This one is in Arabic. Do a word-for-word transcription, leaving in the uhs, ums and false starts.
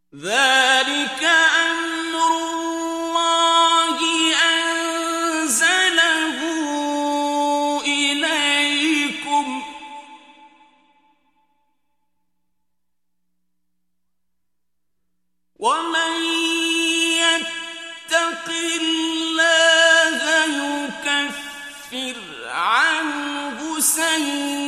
ذلك أمر الله أنزله إليكم ومن يتق الله يكفر عنه سيئاته